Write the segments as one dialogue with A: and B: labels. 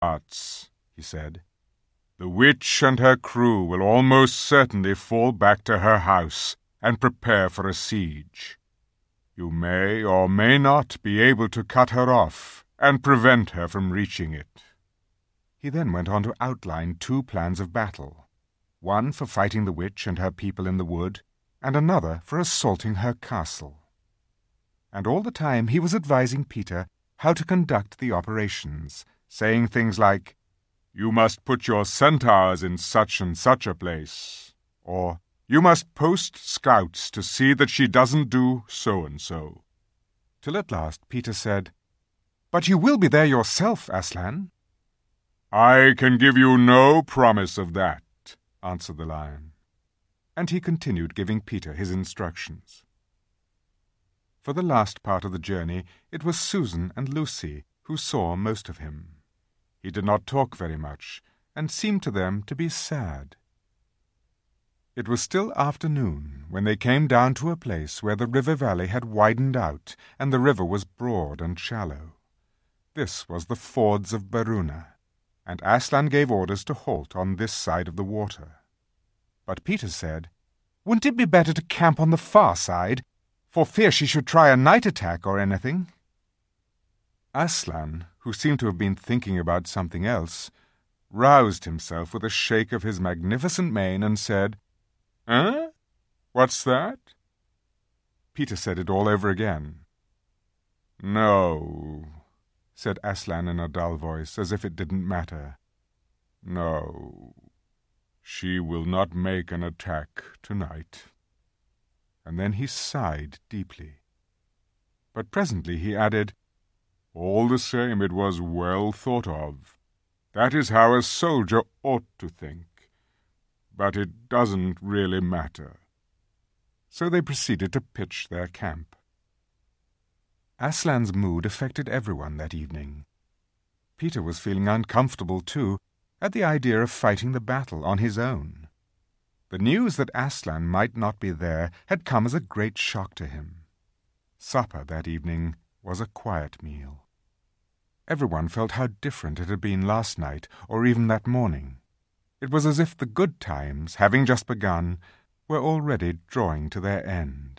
A: "Arts," he said. "The witch and her crew will almost certainly fall back to her house and prepare for a siege. You may or may not be able to cut her off and prevent her from reaching it." He then went on to outline 2 plans of battle, one for fighting the witch and her people in the wood, and another for assaulting her castle. And all the time he was advising Peter how to conduct the operations, saying things like, "You must put your centaurs in such and such a place," or "You must post scouts to see that she doesn't do so-and-so." Till at last Peter said, "But you will be there yourself, Aslan." "I can give you no promise of that," answered the lion. And he continued giving Peter his instructions. For the last part of the journey it was Susan and Lucy who saw most of him. He did not talk very much, and seemed to them to be sad. It was still afternoon when they came down to a place where the river valley had widened out, and the river was broad and shallow. This was the fords of Beruna, and Aslan gave orders to halt on this side of the water. But Peter said, "Wouldn't it be better to camp on the far side, for fear she should try a night attack or anything?" Aslan, who seemed to have been thinking about something else, roused himself with a shake of his magnificent mane and said, "Eh? What's that?" Peter said it all over again. "No," said Aslan in a dull voice, as if it didn't matter. "No, she will not make an attack tonight." And then he sighed deeply. But presently he added, "All the same, it was well thought of. That is how a soldier ought to think. But it doesn't really matter." So they proceeded to pitch their camp. Aslan's mood affected everyone that evening. Peter was feeling uncomfortable, too, at the idea of fighting the battle on his own. The news that Aslan might not be there had come as a great shock to him. Supper that evening was a quiet meal. Everyone felt how different it had been last night, or even that morning. It was as if the good times, having just begun, were already drawing to their end.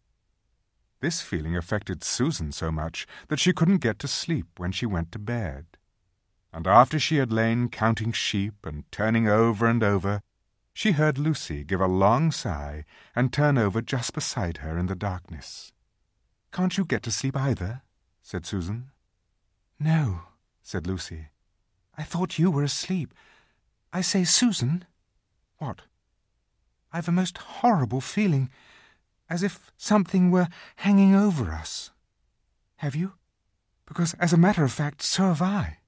A: This feeling affected Susan so much that she couldn't get to sleep when she went to bed. And after she had lain counting sheep and turning over and over, she heard Lucy give a long sigh and turn over just beside her in the darkness. "Can't you get to sleep either?" said Susan. "No," said Lucy. "I thought you were asleep. I say, Susan." "What?" "I've a most horrible feeling, as if something were hanging over us. Have you? Because, as a matter of fact, so have I."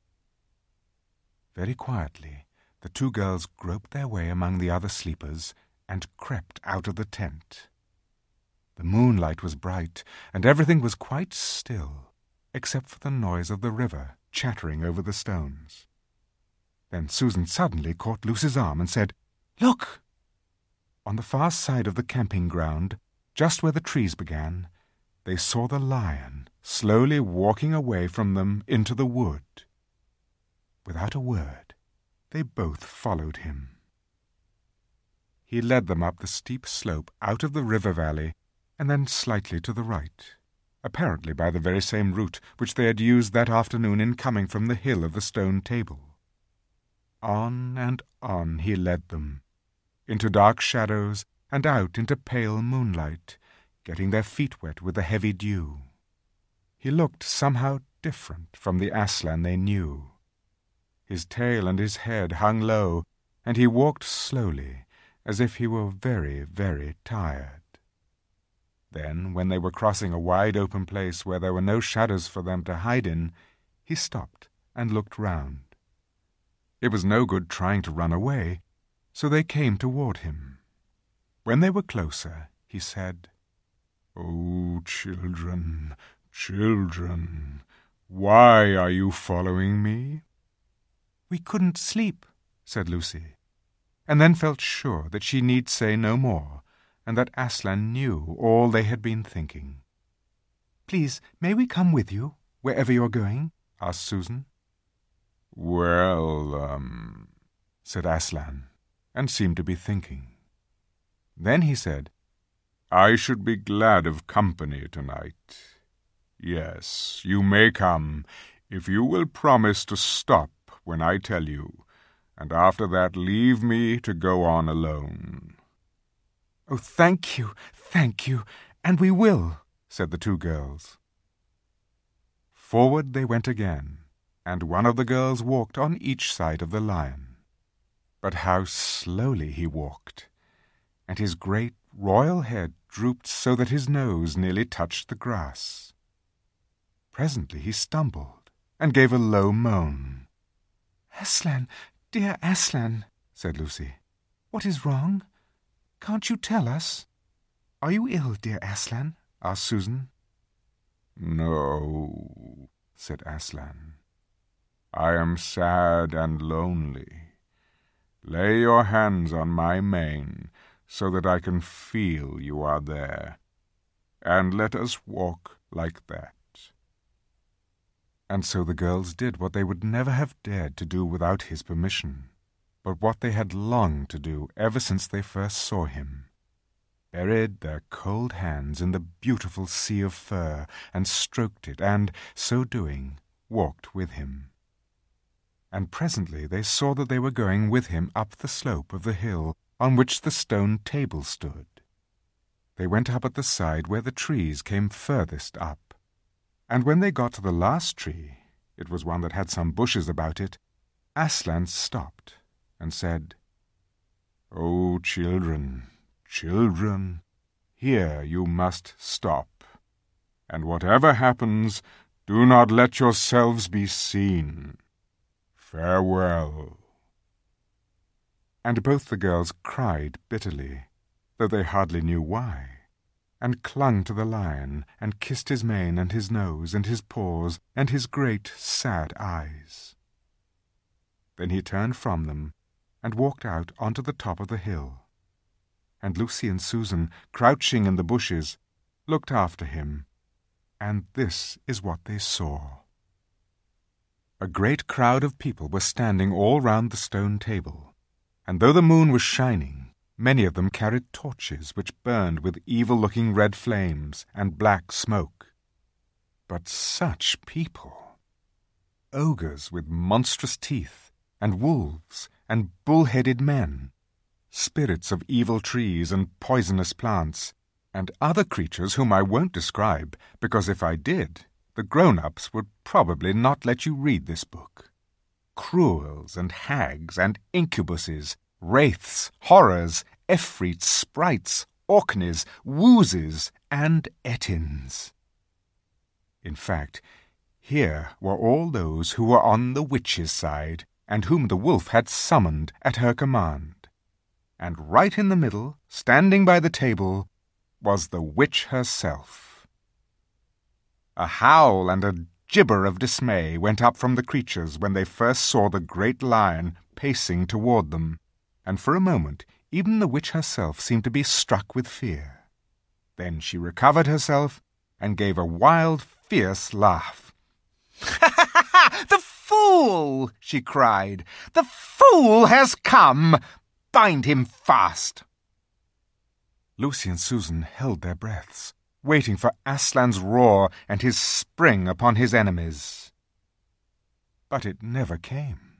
A: Very quietly, the 2 girls groped their way among the other sleepers and crept out of the tent. The moonlight was bright, and everything was quite still, except for the noise of the river chattering over the stones. Then Susan suddenly caught Lucy's arm and said, "Look!" On the far side of the camping ground, just where the trees began, they saw the lion slowly walking away from them into the wood. Without a word, they both followed him. He led them up the steep slope out of the river valley and then slightly to the right, apparently by the very same route which they had used that afternoon in coming from the hill of the stone table. On and on he led them, into dark shadows and out into pale moonlight, getting their feet wet with the heavy dew. He looked somehow different from the Aslan they knew. His tail and his head hung low, and he walked slowly, as if he were very, very tired. Then, when they were crossing a wide open place where there were no shadows for them to hide in, he stopped and looked round. It was no good trying to run away, so they came toward him. When they were closer, he said, "Oh, children, children, why are you following me?" "We couldn't sleep," said Lucy, and then felt sure that she need say no more, and that Aslan knew all they had been thinking. "Please, may we come with you, wherever you're going?" asked Susan. "Well, said Aslan, and seemed to be thinking. Then he said, "I should be glad of company tonight. Yes, you may come, if you will promise to stop when I tell you, and after that leave me to go on alone."
B: "Oh, thank you, and we will," said the two girls.
A: Forward they went again, and one of the girls walked on each side of the lion. But how slowly he walked, and his great royal head drooped so that his nose nearly touched the grass. Presently he stumbled, and gave a low moan.
B: "Aslan, dear Aslan," said Lucy, "what is wrong? Can't you tell us?" "Are you ill, dear Aslan?" asked Susan.
A: "No," said Aslan. "I am sad and lonely. Lay your hands on my mane, so that I can feel you are there, and let us walk like that." And so the girls did what they would never have dared to do without his permission, but what they had longed to do ever since they first saw him. Buried their cold hands in the beautiful sea of fur, and stroked it, and, so doing, walked with him. And presently they saw that they were going with him up the slope of the hill on which the stone table stood. They went up at the side where the trees came furthest up, and when they got to the last tree, it was one that had some bushes about it, Aslan stopped and said, "Oh, children, children, here you must stop, and whatever happens, do not let yourselves be seen. Farewell." And both the girls cried bitterly, though they hardly knew why, and clung to the lion, and kissed his mane and his nose and his paws and his great sad eyes. Then he turned from them and walked out onto the top of the hill, and Lucy and Susan, crouching in the bushes, looked after him, and this is what they saw. A great crowd of people were standing all round the stone table, and though the moon was shining, many of them carried torches which burned with evil-looking red flames and black smoke. But such people! Ogres with monstrous teeth, and wolves, and bull-headed men, spirits of evil trees and poisonous plants, and other creatures whom I won't describe, because if I did, the grown-ups would probably not let you read this book. Cruels and hags and incubuses, wraiths, horrors, efreets, sprites, orkneys, woozes, and etins. In fact, here were all those who were on the witch's side, and whom the wolf had summoned at her command. And right in the middle, standing by the table, was the witch herself. A howl and a gibber of dismay went up from the creatures when they first saw the great lion pacing toward them, and for a moment even the witch herself seemed to be struck with fear. Then she recovered herself and gave a wild, fierce laugh. "The fool!" she cried. "The fool has come! Bind him fast!" Lucy and Susan held their breaths, waiting for Aslan's roar and his spring upon his enemies. But it never came.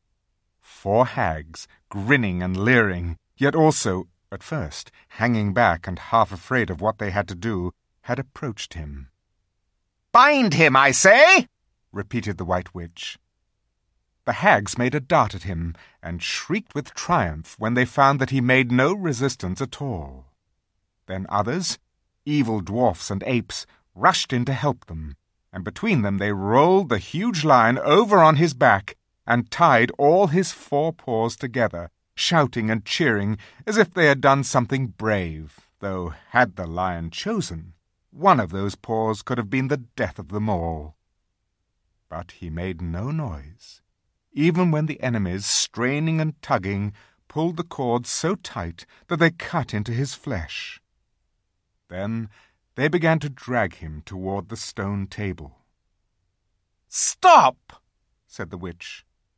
A: 4 hags, grinning and leering, yet also, at first, hanging back and half afraid of what they had to do, had approached him. "Bind him, I say!" repeated the White Witch. The hags made a dart at him, and shrieked with triumph when they found that he made no resistance at all. Then others, evil dwarfs and apes, rushed in to help them, and between them they rolled the huge lion over on his back and tied all his 4 paws together, shouting and cheering as if they had done something brave, though, had the lion chosen, one of those paws could have been the death of them all. But he made no noise, even when the enemies, straining and tugging, pulled the cords so tight that they cut into his flesh. Then they began to drag him toward the stone table. "Stop!" said the witch.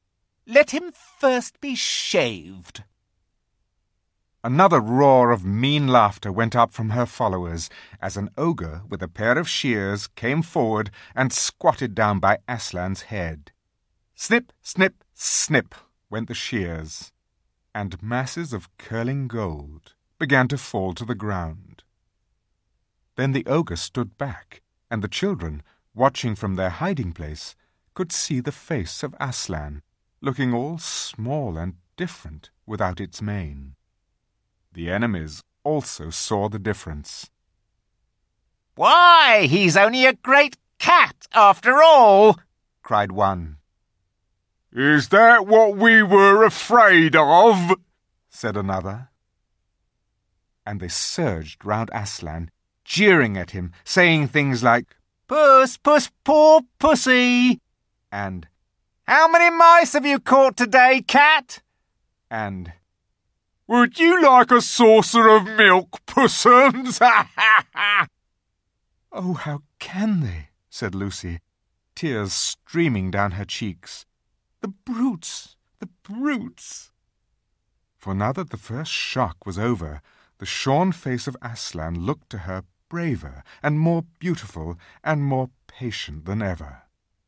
C: Let him first be shaved."
A: Another roar of mean laughter went up from her followers as an ogre with a pair of shears came forward and squatted down by Aslan's head. Snip, snip, snip went the shears, and masses of curling gold began to fall to the ground. Then the ogre stood back, and the children, watching from their hiding place, could see the face of Aslan, looking all small and different without its mane. The enemies also saw the difference.
C: "Why, he's only a great cat, after all," cried one.
A: "Is that what we were afraid of?" said another. And they surged round Aslan, jeering at him, saying things like,
C: "Puss, puss, poor pussy,"
A: and
C: "How many mice have you caught today, cat?"
A: and "Would you like a saucer of milk, Pussums?" "Oh, how can they?" said Lucy, tears streaming down her cheeks. "The brutes! The brutes!" For now that the first shock was over, the shorn face of Aslan looked to her braver and more beautiful and more patient than ever.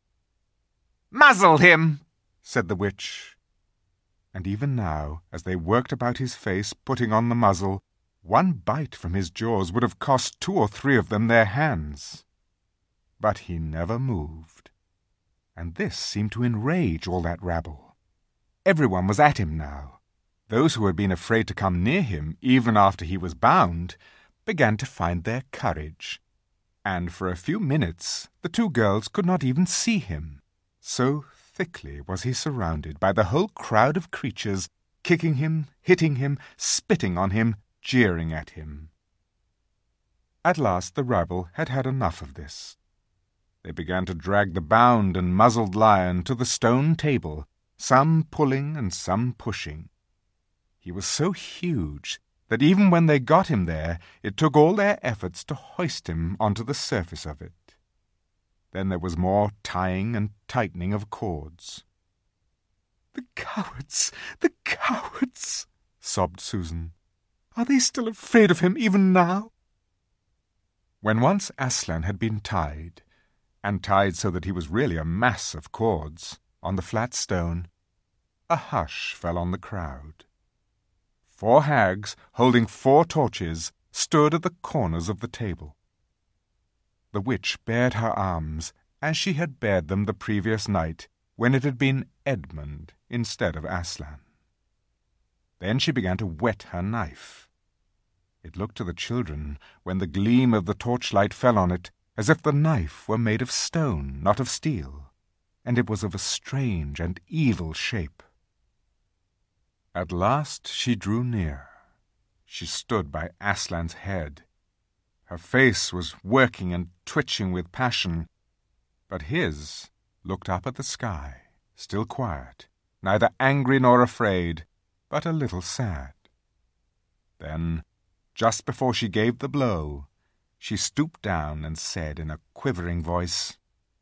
C: "Muzzle him,"
A: said the witch. And even now, as they worked about his face, putting on the muzzle, one bite from his jaws would have cost 2 or 3 of them their hands. But he never moved, and this seemed to enrage all that rabble. Everyone was at him now. Those who had been afraid to come near him, even after he was bound, began to find their courage, and for a few minutes the 2 girls could not even see him. So thickly was he surrounded by the whole crowd of creatures, kicking him, hitting him, spitting on him, jeering at him. At last the rabble had had enough of this. They began to drag the bound and muzzled lion to the stone table, some pulling and some pushing. He was so huge that even when they got him there, it took all their efforts to hoist him onto the surface of it. Then there was more tying and tightening of cords. "The cowards! The cowards!" sobbed Susan. "Are they still afraid of him even now?" When once Aslan had been tied, and tied so that he was really a mass of cords, on the flat stone, a hush fell on the crowd. 4 hags, holding 4 torches, stood at the corners of the table. The witch bared her arms, as she had bared them the previous night, when it had been Edmund instead of Aslan. Then she began to whet her knife. It looked to the children, when the gleam of the torchlight fell on it, as if the knife were made of stone, not of steel, and it was of a strange and evil shape. At last she drew near. She stood by Aslan's head. Her face was working and twitching with passion, but his looked up at the sky, still quiet, neither angry nor afraid, but a little sad. Then, just before she gave the blow, she stooped down and said in a quivering voice,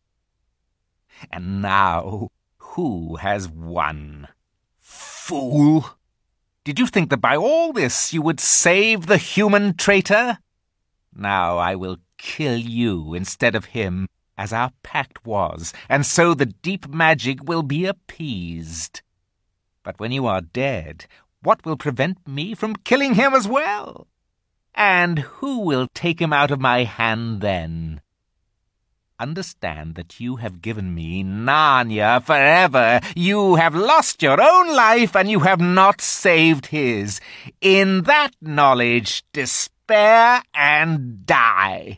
C: "And now, who has won? Fool! Did you think that by all this you would save the human traitor? Now I will kill you instead of him, as our pact was, and so the deep magic will be appeased. But when you are dead, what will prevent me from killing him as well? And who will take him out of my hand then? Understand that you have given me Narnia forever. You have lost your own life, and you have not saved his. In that knowledge, despair and die."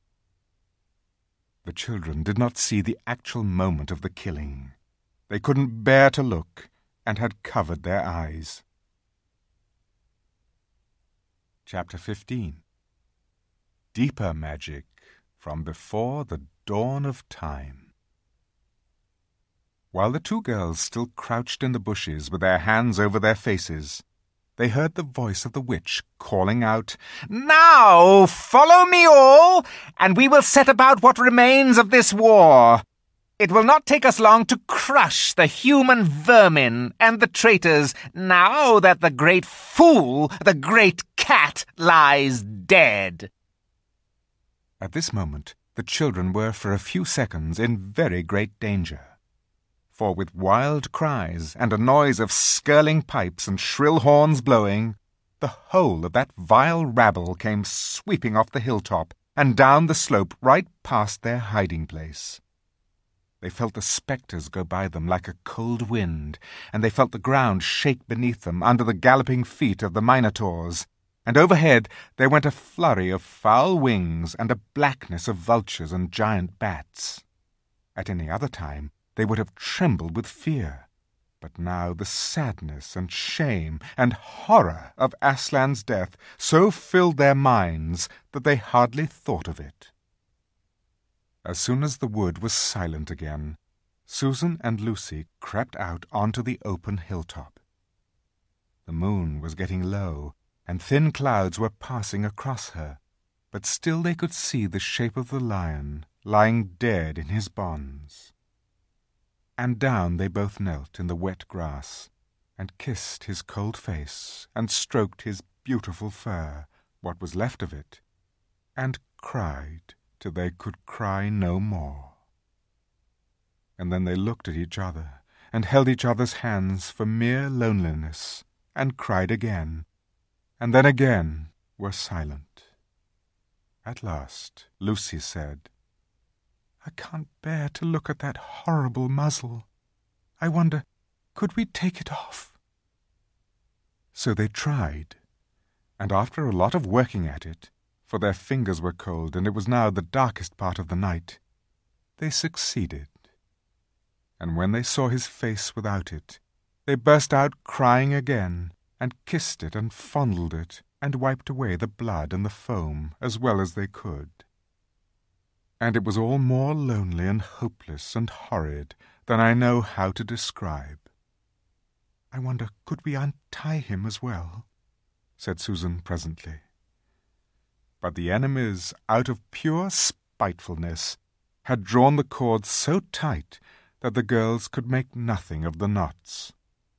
A: The children did not see the actual moment of the killing. They couldn't bear to look, and had covered their eyes. Chapter 15. Deeper Magic from Before the Dawn of Time. While the 2 girls still crouched in the bushes with their hands over their faces, they heard the voice of the witch calling out,
C: "Now follow me all, and we will set about what remains of this war. It will not take us long to crush the human vermin and the traitors now that the great fool, the great cat, lies dead."
A: At this moment, the children were for a few seconds in very great danger. For with wild cries and a noise of skirling pipes and shrill horns blowing, the whole of that vile rabble came sweeping off the hilltop and down the slope right past their hiding-place. They felt the spectres go by them like a cold wind, and they felt the ground shake beneath them under the galloping feet of the minotaurs, and overhead there went a flurry of foul wings and a blackness of vultures and giant bats. At any other time they would have trembled with fear, but now the sadness and shame and horror of Aslan's death so filled their minds that they hardly thought of it. As soon as the wood was silent again, Susan and Lucy crept out onto the open hilltop. The moon was getting low, and thin clouds were passing across her, but still they could see the shape of the lion lying dead in his bonds. And down they both knelt in the wet grass, and kissed his cold face, and stroked his beautiful fur, what was left of it, and cried till they could cry no more. And then they looked at each other, and held each other's hands for mere loneliness, and cried again, and then again were silent. At last Lucy said, "I can't bear to look at that horrible muzzle. I wonder, could we take it off?" So they tried, and after a lot of working at it, for their fingers were cold and it was now the darkest part of the night, they succeeded. And when they saw his face without it, they burst out crying again, and kissed it and fondled it, and wiped away the blood and the foam as well as they could. And it was all more lonely and hopeless and horrid than I know how to describe. "I wonder, could we untie him as well?" said Susan presently. But the enemies, out of pure spitefulness, had drawn the cords so tight that the girls could make nothing of the knots.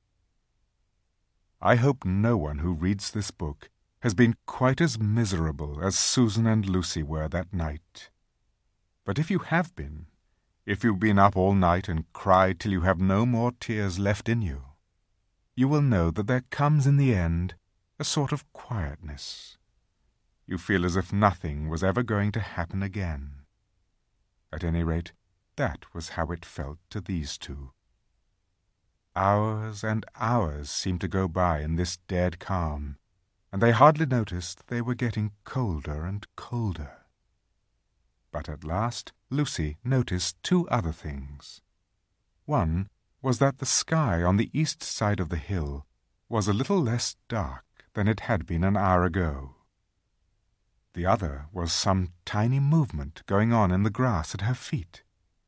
A: I hope no one who reads this book has been quite as miserable as Susan and Lucy were that night. But if you have been, if you've been up all night and cried till you have no more tears left in you, you will know that there comes in the end a sort of quietness. You feel as if nothing was ever going to happen again. At any rate, that was how it felt to these two. Hours and hours seemed to go by in this dead calm, and they hardly noticed they were getting colder and colder. But at last Lucy noticed two other things. One was that the sky on the east side of the hill was a little less dark than it had been an hour ago. The other was some tiny movement going on in the grass at her feet.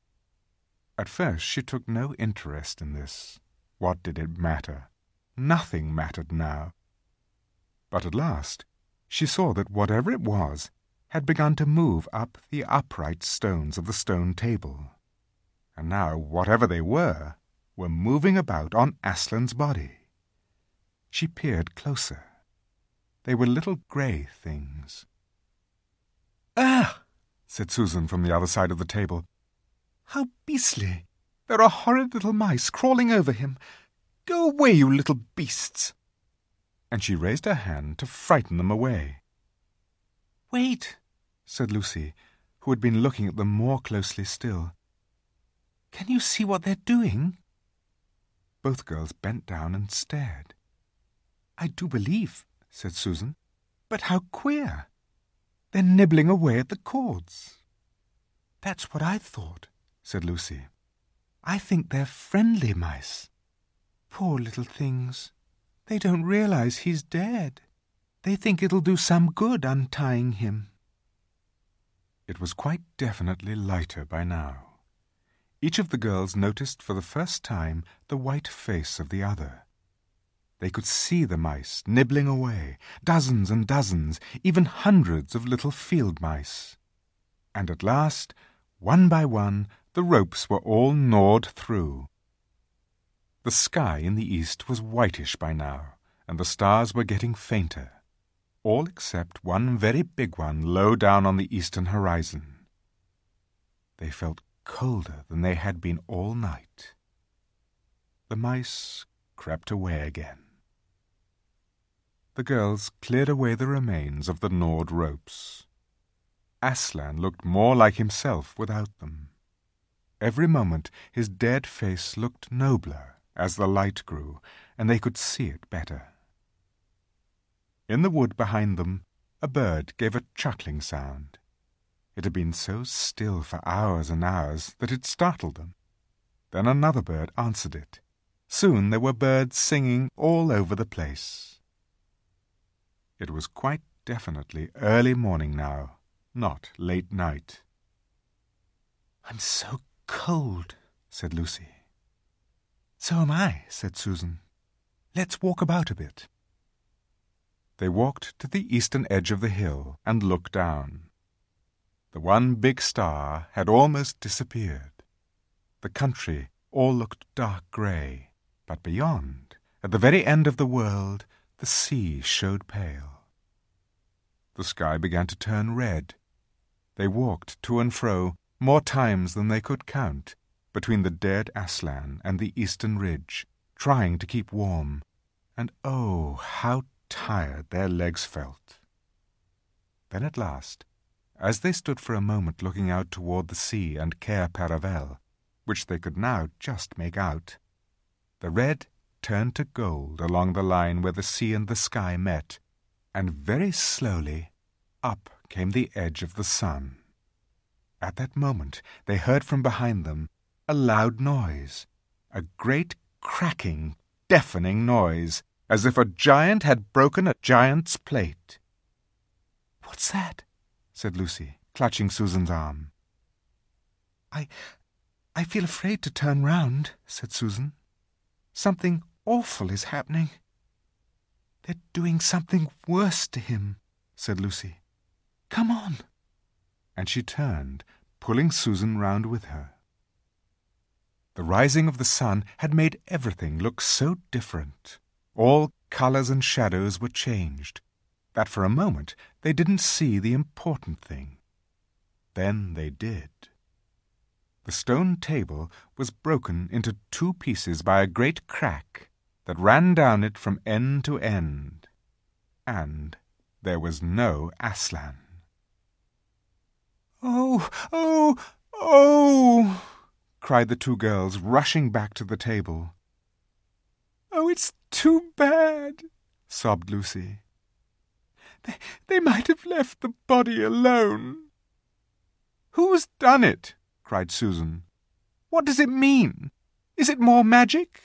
A: At first she took no interest in this. What did it matter? Nothing mattered now. But at last she saw that whatever it was had begun to move up the upright stones of the stone table, and now whatever they were moving about on Aslan's body. She peered closer. They were little grey things. "Ah!" said Susan from the other side of the table. "How beastly! There are horrid little mice crawling over him. Go away, you little beasts!" And she raised her hand to frighten them away. "Wait," said Lucy, who had been looking at them more closely still. "Can you see what they're doing?" Both girls bent down and stared. "I do believe," said Susan. "But how queer! They're nibbling away at the cords." "That's what I thought," said Lucy. "I think they're friendly mice. Poor little things. They don't realize he's dead. They think it'll do some good untying him." It was quite definitely lighter by now. Each of the girls noticed for the first time the white face of the other. They could see the mice nibbling away, dozens and dozens, even hundreds of little field mice. And at last, one by one, the ropes were all gnawed through. The sky in the east was whitish by now, and the stars were getting fainter, all except one very big one low down on the eastern horizon. They felt colder than they had been all night. The mice crept away again. The girls cleared away the remains of the gnawed ropes. Aslan looked more like himself without them. Every moment his dead face looked nobler as the light grew, and they could see it better. In the wood behind them, a bird gave a chuckling sound. It had been so still for hours and hours that it startled them. Then another bird answered it. Soon there were birds singing all over the place. It was quite definitely early morning now, not late night.
B: "I'm so cold," said Lucy.
A: "So am I," said Susan. "Let's walk about a bit." They walked to the eastern edge of the hill and looked down. The one big star had almost disappeared. The country all looked dark grey, but beyond, at the very end of the world, the sea showed pale. The sky began to turn red. They walked to and fro more times than they could count, between the dead Aslan and the eastern ridge, trying to keep warm, and oh, how tired their legs felt. Then at last, as they stood for a moment looking out toward the sea and Cair Paravel, which they could now just make out, the red turned to gold along the line where the sea and the sky met, and very slowly up came the edge of the sun. At that moment they heard from behind them a loud noise, a great cracking, deafening noise, as if a giant had broken a giant's plate.
B: "What's that?"
A: said Lucy, clutching Susan's arm.
B: I feel afraid to turn round," said Susan. "Something awful is happening." "They're doing something worse to him," said Lucy. "Come on."
A: And she turned, pulling Susan round with her. The rising of the sun had made everything look so different. All colours and shadows were changed, that for a moment they didn't see the important thing. Then they did. The stone table was broken into 2 pieces by a great crack that ran down it from end to end, and there was no Aslan.
B: "Oh, oh, oh!"
A: cried the 2 girls, rushing back to the table.
B: "Oh, it's too bad," sobbed Lucy. They might have left the body alone."
A: "Who's done it?" cried Susan. "What does it mean? Is it more magic?"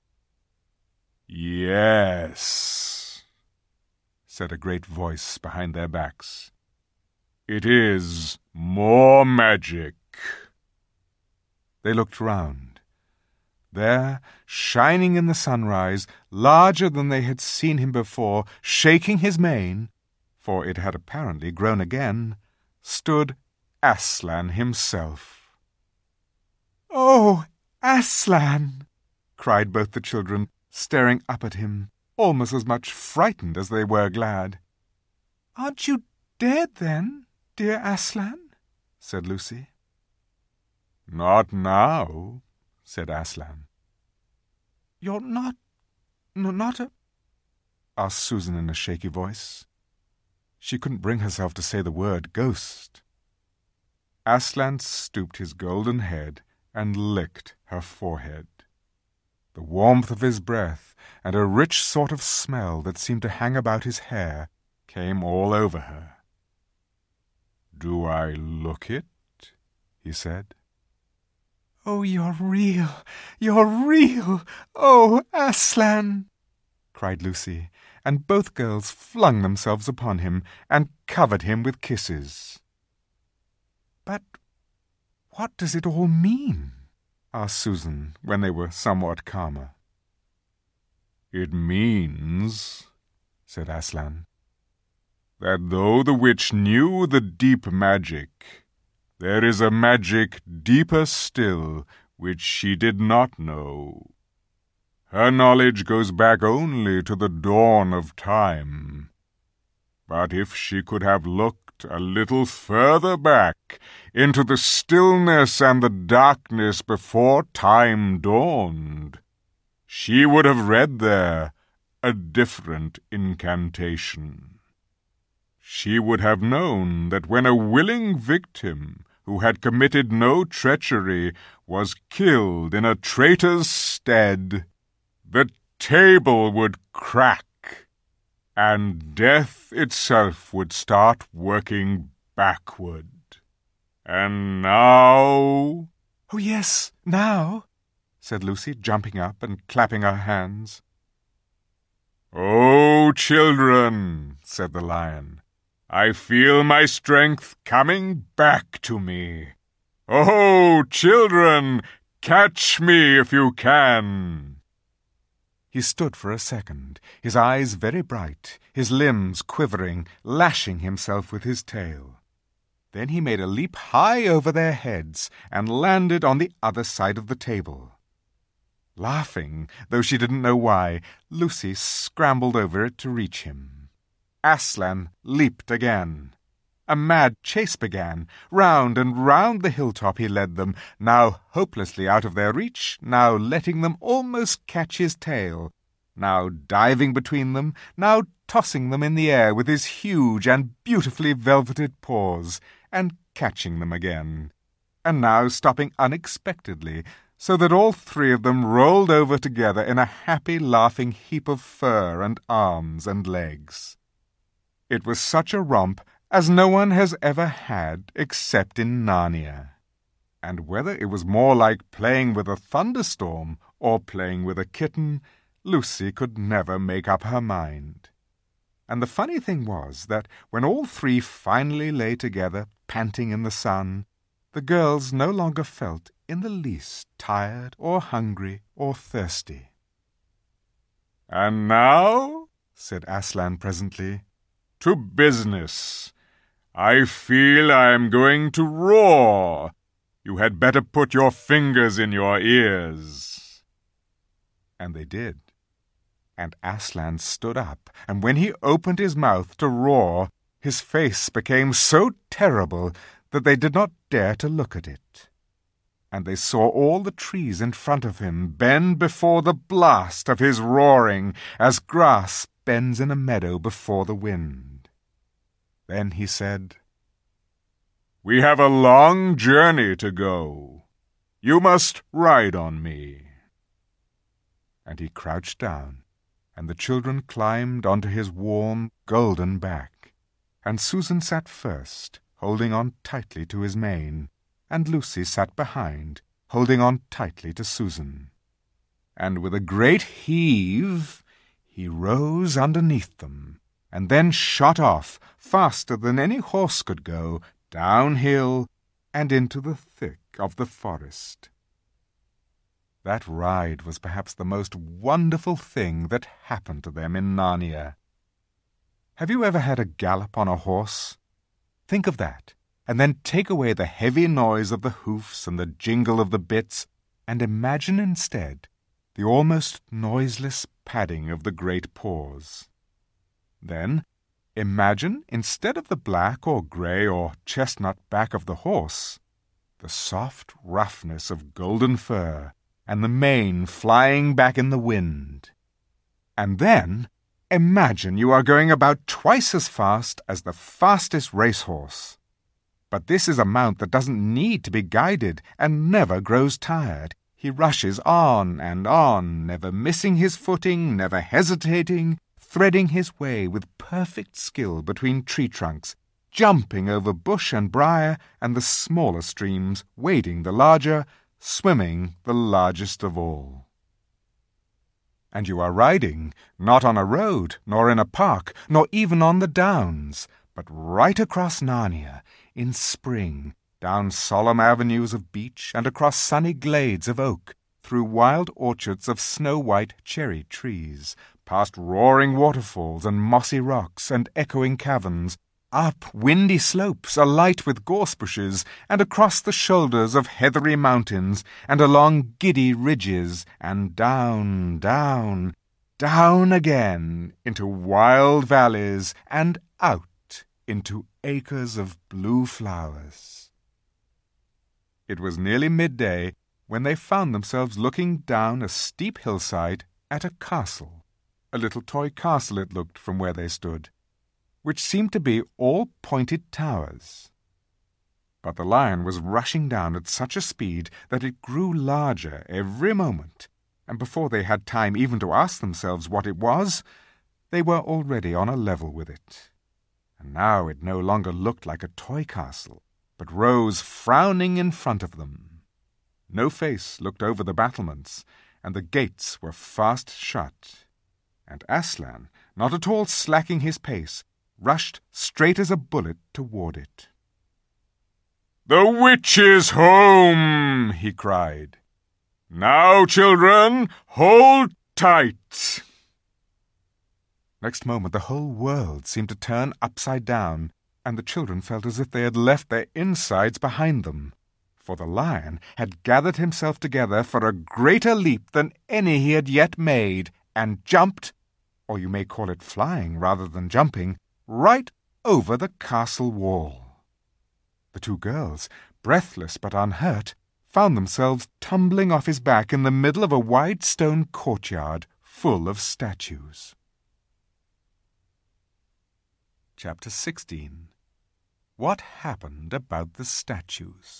A: "Yes," said a great voice behind their backs. "It is more magic." They looked round. There, shining in the sunrise, larger than they had seen him before, shaking his mane, for it had apparently grown again, stood Aslan himself.
B: "Oh, Aslan!"
A: cried both the children, staring up at him, almost as much frightened as they were glad.
B: "Aren't you dead then, dear Aslan?"
A: said Lucy. "Not now," said Aslan.
B: "You're not a—"
A: asked Susan in a shaky voice. She couldn't bring herself to say the word ghost. Aslan stooped his golden head and licked her forehead. The warmth of his breath and a rich sort of smell that seemed to hang about his hair came all over her. "Do I look it?" he said.
B: "Oh, you're real! You're real! Oh, Aslan!"
A: cried Lucy, and both girls flung themselves upon him and covered him with kisses.
B: "But what does it all mean?"
A: asked Susan when they were somewhat calmer. "It means," said Aslan, "that though the witch knew the deep magic, there is a magic deeper still which she did not know. Her knowledge goes back only to the dawn of time. But if she could have looked a little further back into the stillness and the darkness before time dawned, she would have read there a different incantation. She would have known that when a willing victim who had committed no treachery was killed in a traitor's stead, the table would crack, and death itself would start working backward. And now—
B: "Oh, yes, now," said Lucy, jumping up and clapping her hands.
A: "Oh, children," said the lion, "I feel my strength coming back to me. Oh, children, catch me if you can."
B: He stood for a second, his eyes very bright, his limbs quivering, lashing himself with his tail. Then he made a leap high over their heads and landed on the other side of the table. Laughing, though she didn't know why, Lucy scrambled over it to reach him. Aslan leaped again. A mad chase began. Round and round the hilltop he led them, now hopelessly out of their reach, now letting them almost catch his tail, now diving between them, now tossing them in the air with his huge and beautifully velveted paws, and catching them again, and now stopping unexpectedly, so that all three of them rolled over together in a happy, laughing heap of fur and arms and legs. It was such a romp as no one has ever had except in Narnia. And whether it was more like playing with a thunderstorm or playing with a kitten, Lucy could never make up her mind. And the funny thing was that when all three finally lay together, panting in the sun, the girls no longer felt in the least tired or hungry or thirsty.
A: "And now," said Aslan presently, "to business. I feel I am going to roar. You had better put your fingers in your ears." And they did. And Aslan stood up, and when he opened his mouth to roar, his face became so terrible that they did not dare to look at it. And they saw all the trees in front of him bend before the blast of his roaring, as grass bends in a meadow before the wind. Then he said, "We have a long journey to go. You must ride on me." And he crouched down, and the children climbed onto his warm, golden back, and Susan sat first, holding on tightly to his mane, and Lucy sat behind, holding on tightly to Susan. And with a great heave, he rose underneath them, and then shot off, faster than any horse could go, downhill and into the thick of the forest. That ride was perhaps the most wonderful thing that happened to them in Narnia. Have you ever had a gallop on a horse? Think of that, and then take away the heavy noise of the hoofs and the jingle of the bits, and imagine instead the almost noiseless padding of the great paws. Then imagine, instead of the black or grey or chestnut back of the horse, the soft roughness of golden fur, and the mane flying back in the wind. And then imagine you are going about twice as fast as the fastest racehorse. But this is a mount that doesn't need to be guided and never grows tired. He rushes on and on, never missing his footing, never hesitating, threading his way with perfect skill between tree trunks, jumping over bush and briar and the smaller streams, wading the larger, swimming the largest of all. And you are riding, not on a road, nor in a park, nor even on the downs, but right across Narnia, in spring, down solemn avenues of beech and across sunny glades of oak, through wild orchards of snow-white cherry trees, past roaring waterfalls and mossy rocks and echoing caverns, up windy slopes alight with gorse bushes, and across the shoulders of heathery mountains, and along giddy ridges, and down, down, down again into wild valleys, and out into acres of blue flowers. It was nearly midday when they found themselves looking down a steep hillside at a castle, a little toy castle it looked from where they stood, which seemed to be all pointed towers. But the lion was rushing down at such a speed that it grew larger every moment, and before they had time even to ask themselves what it was, they were already on a level with it. And now it no longer looked like a toy castle, but rose frowning in front of them. No face looked over the battlements, and the gates were fast shut. And Aslan, not at all slacking his pace, rushed straight as a bullet toward it. "The witch is home!" he cried. "Now, children, hold tight!" Next moment the whole world seemed to turn upside down, and the children felt as if they had left their insides behind them, for the lion had gathered himself together for a greater leap than any he had yet made, and jumped, or you may call it flying rather than jumping, right over the castle wall. The two girls, breathless but unhurt, found themselves tumbling off his back in the middle of a wide stone courtyard full of statues. Chapter 16. What happened about the statues?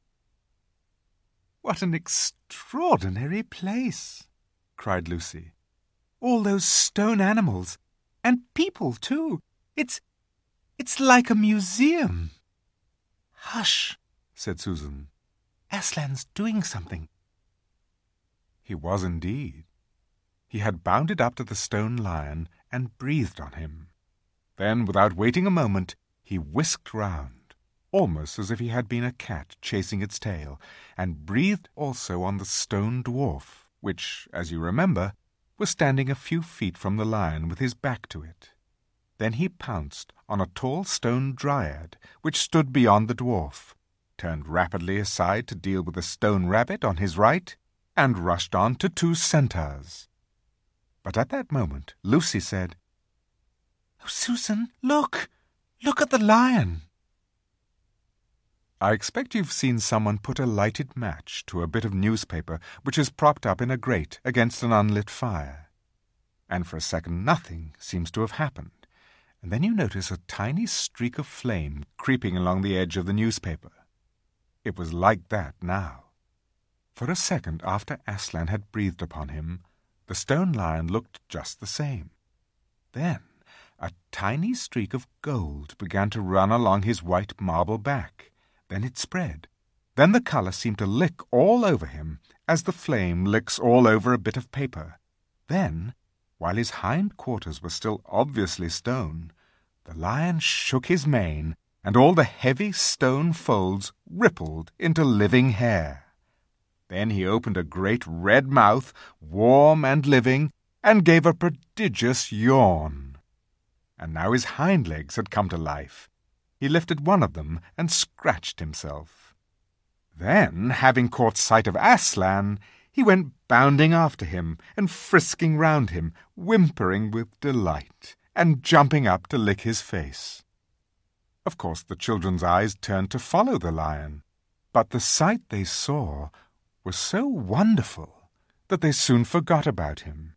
A: "What an extraordinary place!" cried Lucy. "All those stone animals, and people too. It's like a museum." "Hush," said Susan. "Aslan's doing something." He was indeed. He had bounded up to the stone lion and breathed on him. Then, without waiting a moment, he whisked round, almost as if he had been a cat chasing its tail, and breathed also on the stone dwarf, which, as you remember, was standing a few feet from the lion with his back to it. Then he pounced on a tall stone dryad, which stood beyond the dwarf, turned rapidly aside to deal with a stone rabbit on his right, and rushed on to two centaurs. But at that moment Lucy said, "Oh, Susan, look! Look at the lion!" I expect you've seen someone put a lighted match to a bit of newspaper which is propped up in a grate against an unlit fire. And for a second nothing seems to have happened, and then you notice a tiny streak of flame creeping along the edge of the newspaper. It was like that now. For a second after Aslan had breathed upon him, the stone lion looked just the same. Then a tiny streak of gold began to run along his white marble back. Then it spread. Then the colour seemed to lick all over him, as the flame licks all over a bit of paper. Then, while his hind quarters were still obviously stone, the lion shook his mane, and all the heavy stone folds rippled into living hair. Then he opened a great red mouth, warm and living, and gave a prodigious yawn. And now his hind legs had come to life. He lifted one of them and scratched himself. Then, having caught sight of Aslan, he went bounding after him and frisking round him, whimpering with delight, and jumping up to lick his face. Of course the children's eyes turned to follow the lion, but the sight they saw was so wonderful that they soon forgot about him.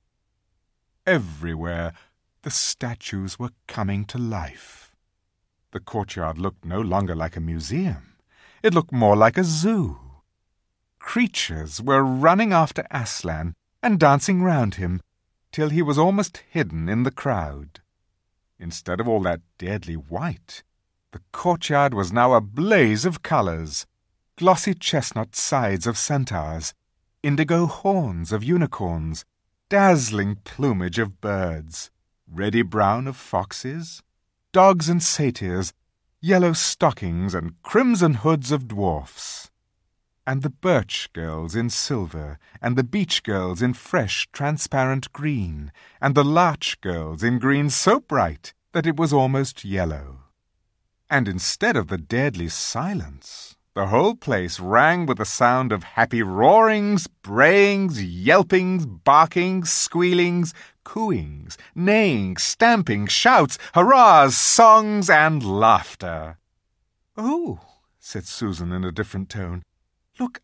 A: Everywhere the statues were coming to life. The courtyard looked no longer like a museum. It looked more like a zoo. Creatures were running after Aslan and dancing round him, till he was almost hidden in the crowd. Instead of all that deadly white, the courtyard was now a blaze of colours: glossy chestnut sides of centaurs, indigo horns of unicorns, dazzling plumage of birds, reddy brown of foxes, dogs and satyrs, yellow stockings and crimson hoods of dwarfs. And the birch girls in silver, and the beech girls in fresh transparent green, and the larch girls in green so bright that it was almost yellow. And instead of the deadly silence, the whole place rang with the sound of happy roarings, brayings, yelpings, barkings, squealings, cooings, neighings, stampings, shouts, hurrahs, songs, and laughter.
B: "Oh," said Susan in a different tone. "Look,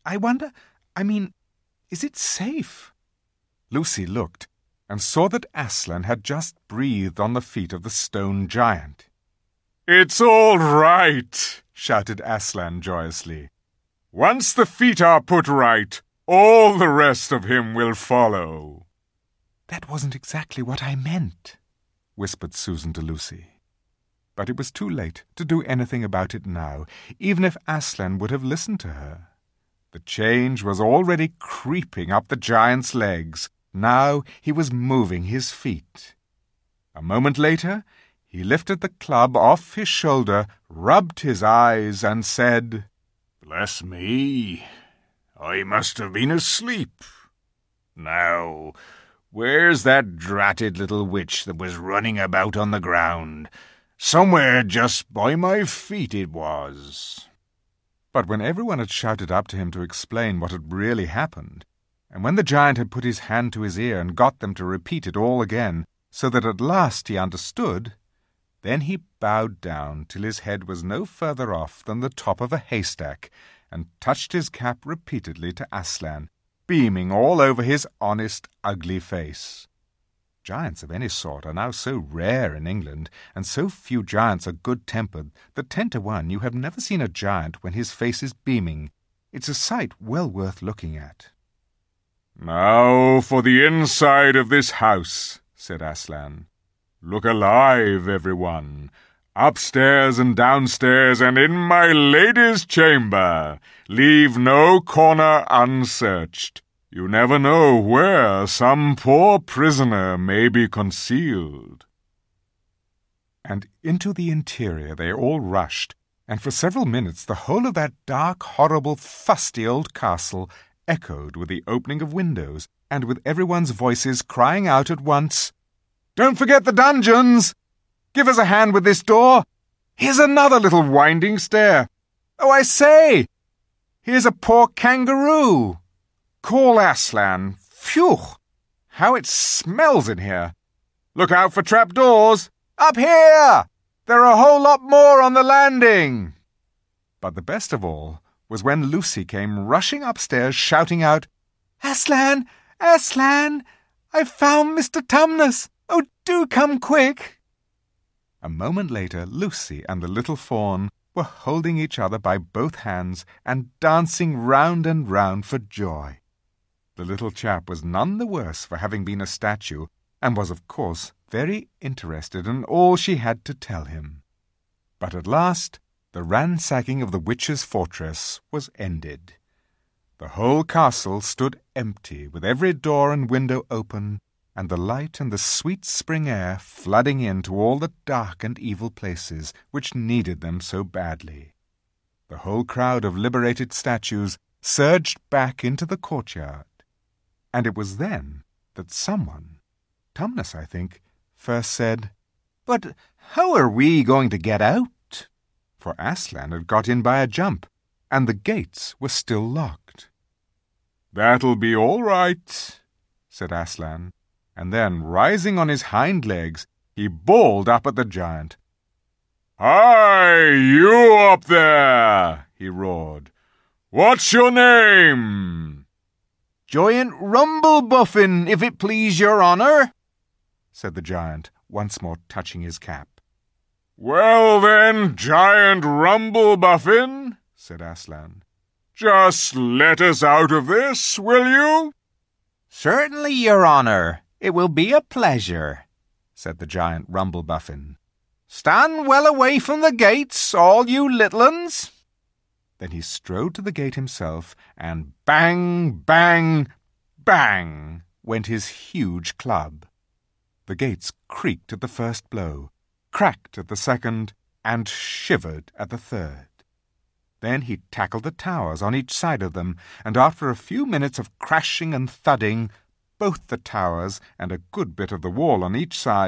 B: is it safe?"
A: Lucy looked and saw that Aslan had just breathed on the feet of the stone giant. "It's all right," shouted Aslan joyously. "Once the feet are put right, all the rest of him will follow."
B: "That wasn't exactly what I meant,"
A: whispered Susan to Lucy. But it was too late to do anything about it now, even if Aslan would have listened to her. The change was already creeping up the giant's legs. Now he was moving his feet. A moment later, he lifted the club off his shoulder, rubbed his eyes, and said, "Bless me, I must have been asleep. Now, where's that dratted little witch that was running about on the ground? Somewhere just by my feet it was." But when everyone had shouted up to him to explain what had really happened, and when the giant had put his hand to his ear and got them to repeat it all again, so that at last he understood, then he bowed down till his head was no further off than the top of a haystack, and touched his cap repeatedly to Aslan, beaming all over his honest, ugly face. Giants of any sort are now so rare in England, and so few giants are good-tempered, that 10 to 1 you have never seen a giant when his face is beaming. It's a sight well worth looking at. "Now for the inside of this house," said Aslan. "Look alive, everyone. Upstairs and downstairs and in my lady's chamber. Leave no corner unsearched. You never know where some poor prisoner may be concealed." And into the interior they all rushed, and for several minutes the whole of that dark, horrible, fusty old castle echoed with the opening of windows, and with everyone's voices crying out at once, "Don't forget the dungeons! Give us a hand with this door! Here's another little winding stair! Oh, I say! Here's a poor kangaroo! Call Aslan! Phew! How it smells in here! Look out for trapdoors! Up here! There are a whole lot more on the landing!" But the best of all was when Lucy came rushing upstairs shouting out, "Aslan! Aslan! I've found Mr. Tumnus! Oh, do come quick!" A moment later Lucy and the little fawn were holding each other by both hands and dancing round and round for joy. The little chap was none the worse for having been a statue, and was, of course, very interested in all she had to tell him. But at last the ransacking of the witch's fortress was ended. The whole castle stood empty, with every door and window open, and the light and the sweet spring air flooding into all the dark and evil places which needed them so badly. The whole crowd of liberated statues surged back into the courtyard, and it was then that someone, Tumnus, I think, first said, "But how are we going to get out?" For Aslan had got in by a jump, and the gates were still locked. "That'll be all right," said Aslan, and then, rising on his hind legs, he bawled up at the giant. "Hi, you up there!" he roared. "What's your name?" "Giant Rumblebuffin, if it please your honour," said the giant, once more touching his cap. "Well then, Giant Rumblebuffin," said Aslan, "just let us out of this, will you?" "Certainly, your honour. It will be a pleasure," said the giant Rumblebuffin. "Stand well away from the gates, all you little uns." Then he strode to the gate himself, and bang, bang, bang went his huge club. The gates creaked at the first blow, cracked at the second, and shivered at the third. Then he tackled the towers on each side of them, and after a few minutes of crashing and thudding, both the towers and a good bit of the wall on each side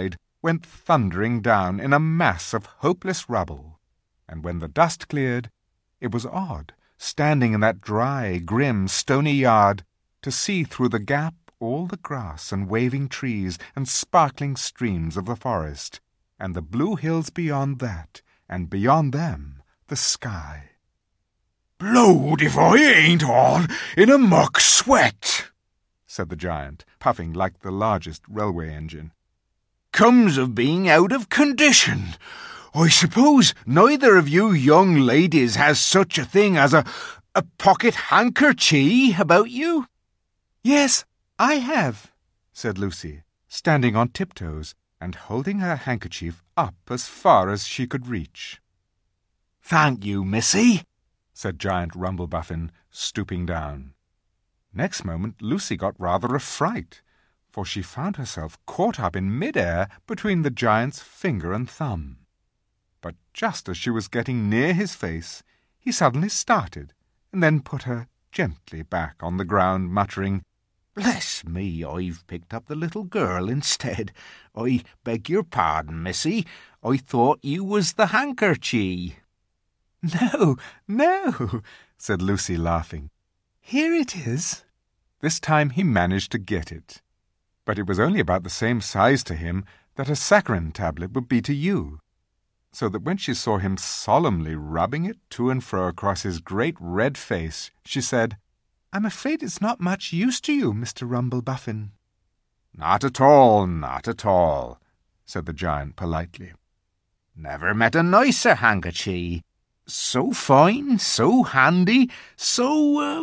A: went thundering down in a mass of hopeless rubble, and when the dust cleared, it was odd, standing in that dry, grim, stony yard, to see through the gap all the grass and waving trees and sparkling streams of the forest, and the blue hills beyond that, and beyond them the sky.
B: "Blowed if I ain't all in a muck sweat,"
A: said the giant, puffing like the largest railway engine.
B: "Comes of being out of condition. I suppose neither of you young ladies has such a thing as a pocket handkerchief about you?"
A: "Yes, I have," said Lucy, standing on tiptoes and holding her handkerchief up as far as she could reach.
B: "Thank you, missy,"
A: said Giant Rumblebuffin, stooping down. Next moment Lucy got rather a fright, for she found herself caught up in mid-air between the giant's finger and thumb. But just as she was getting near his face, he suddenly started, and then put her gently back on the ground, muttering,
B: "Bless me, I've picked up the little girl instead. I beg your pardon, missy. I thought you was the handkerchief."
A: "No, no," said Lucy, laughing. "Here it is." This time he managed to get it, but it was only about the same size to him that a saccharine tablet would be to you, so that when she saw him solemnly rubbing it to and fro across his great red face, she said, "I'm afraid it's not much use to you, Mr. Rumblebuffin."
C: "Not at all, not at all," said the giant politely. "Never met a nicer handkerchief. So fine, so handy, so,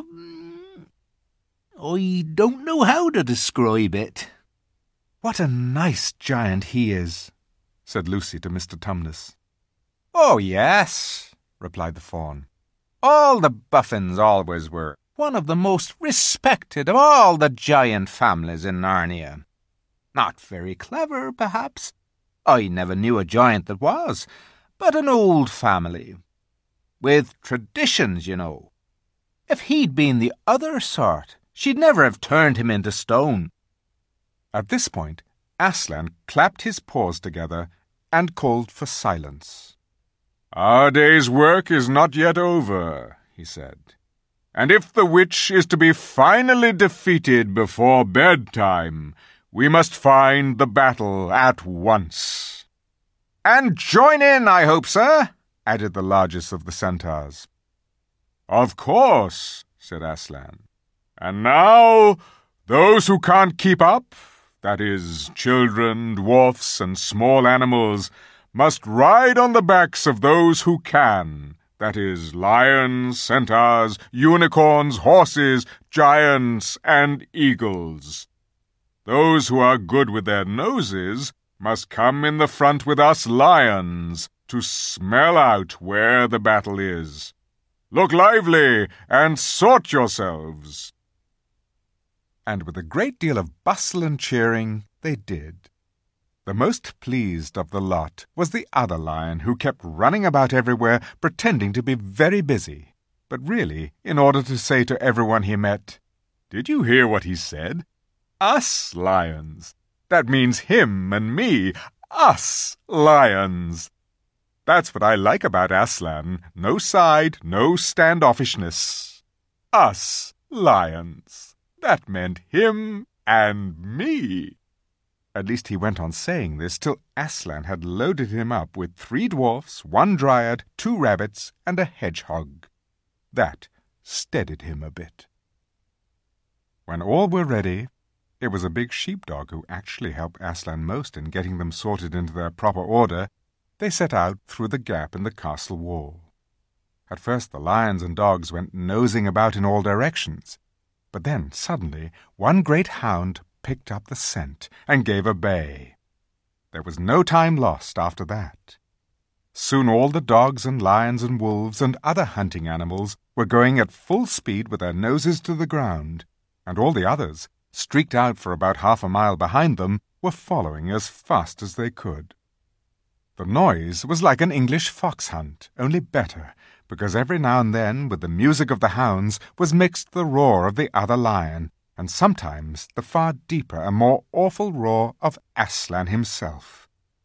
C: I don't know how to describe it."
A: "What a nice giant he is," said Lucy to Mr. Tumnus.
C: "Oh, yes," replied the fawn. "All the Buffins always were. One of the most respected of all the giant families in Narnia. Not very clever, perhaps. I never knew a giant that was, but an old family. With traditions, you know. If he'd been the other sort, she'd never have turned him into stone."
A: At this point, Aslan clapped his paws together and called for silence. "Our day's work is not yet over," he said. "And if the witch is to be finally defeated before bedtime, we must find the battle at once."
C: "And join in, I hope, sir,"
A: added the largest of the centaurs. "Of course," said Aslan. "And now, those who can't keep up, that is, children, dwarfs, and small animals, must ride on the backs of those who can, that is, lions, centaurs, unicorns, horses, giants, and eagles. Those who are good with their noses must come in the front with us lions to smell out where the battle is. Look lively and sort yourselves." And with a great deal of bustle and cheering, they did. The most pleased of the lot was the other lion, who kept running about everywhere, pretending to be very busy, but really in order to say to everyone he met, "Did you hear what he said? Us lions. That means him and me. Us lions. That's what I like about Aslan. No side, no standoffishness. Us lions. That meant him and me." At least he went on saying this till Aslan had loaded him up with 3 dwarfs, 1 dryad, 2 rabbits, and a hedgehog. That steadied him a bit. When all were ready, it was a big sheepdog who actually helped Aslan most in getting them sorted into their proper order. They set out through the gap in the castle wall. At first the lions and dogs went nosing about in all directions, but then suddenly one great hound picked up the scent and gave a bay. There was no time lost after that. Soon all the dogs and lions and wolves and other hunting animals were going at full speed with their noses to the ground, and all the others, streaked out for about half a mile behind them, were following as fast as they could. The noise was like an English fox hunt, only better, because every now and then with the music of the hounds was mixed the roar of the other lion, and sometimes the far deeper and more awful roar of Aslan himself.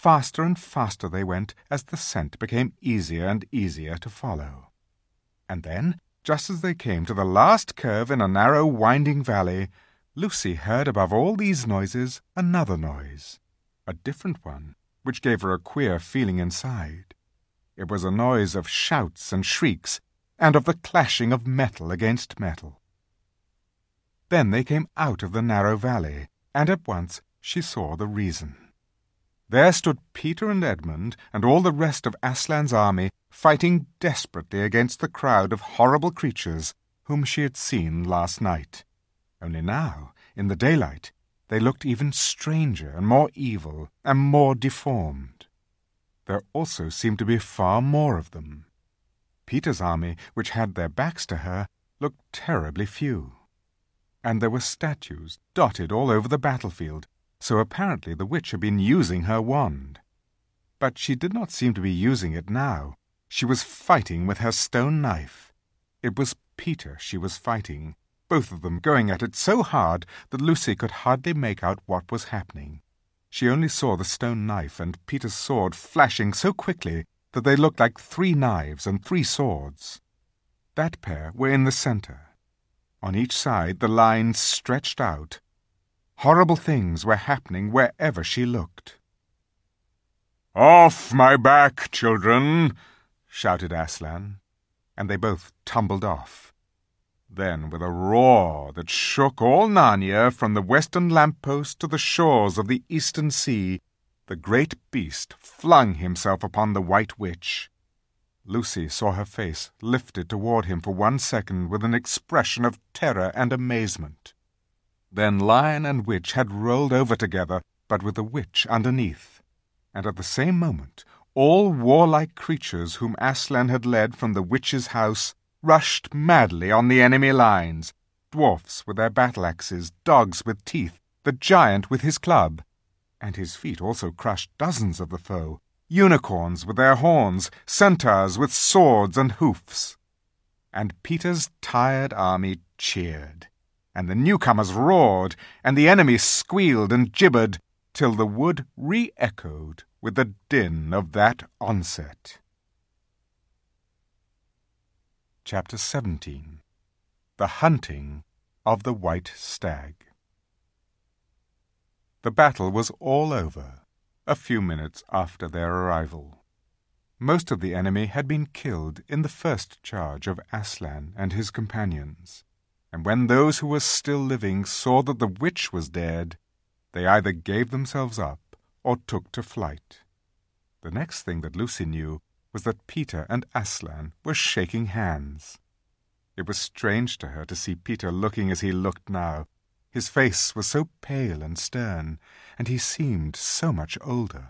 A: faster and faster they went as the scent became easier and easier to follow. And then, just as they came to the last curve in a narrow winding valley, Lucy heard above all these noises another noise, a different one, which gave her a queer feeling inside. It was a noise of shouts and shrieks, and of the clashing of metal against metal. Then they came out of the narrow valley, and at once she saw the reason. There stood Peter and Edmund and all the rest of Aslan's army fighting desperately against the crowd of horrible creatures whom she had seen last night. Only now, in the daylight, they looked even stranger and more evil and more deformed. There also seemed to be far more of them. Peter's army, which had their backs to her, looked terribly few. And there were statues dotted all over the battlefield, so apparently the witch had been using her wand. But she did not seem to be using it now. She was fighting with her stone knife. It was Peter she was fighting, both of them going at it so hard that Lucy could hardly make out what was happening. She only saw the stone knife and Peter's sword flashing so quickly that they looked like 3 knives and 3 swords. That pair were in the centre. On each side the lines stretched out. Horrible things were happening wherever she looked. "Off my back, children!" shouted Aslan, and they both tumbled off. Then, with a roar that shook all Narnia from the western lamppost to the shores of the eastern sea, the great beast flung himself upon the White Witch. Lucy saw her face lifted toward him for 1 second with an expression of terror and amazement. Then lion and witch had rolled over together, but with the witch underneath. And at the same moment, all warlike creatures whom Aslan had led from the witch's house rushed madly on the enemy lines, dwarfs with their battle-axes, dogs with teeth, the giant with his club. And his feet also crushed dozens of the foe, unicorns with their horns, centaurs with swords and hoofs. And Peter's tired army cheered, and the newcomers roared, and the enemy squealed and gibbered, till the wood re-echoed with the din of that onset. Chapter 17. The Hunting of the White Stag. The battle was all over, a few minutes after their arrival. Most of the enemy had been killed in the first charge of Aslan and his companions, and when those who were still living saw that the witch was dead, they either gave themselves up or took to flight. The next thing that Lucy knew was that Peter and Aslan were shaking hands. It was strange to her to see Peter looking as he looked now. His face was so pale and stern, and he seemed so much older.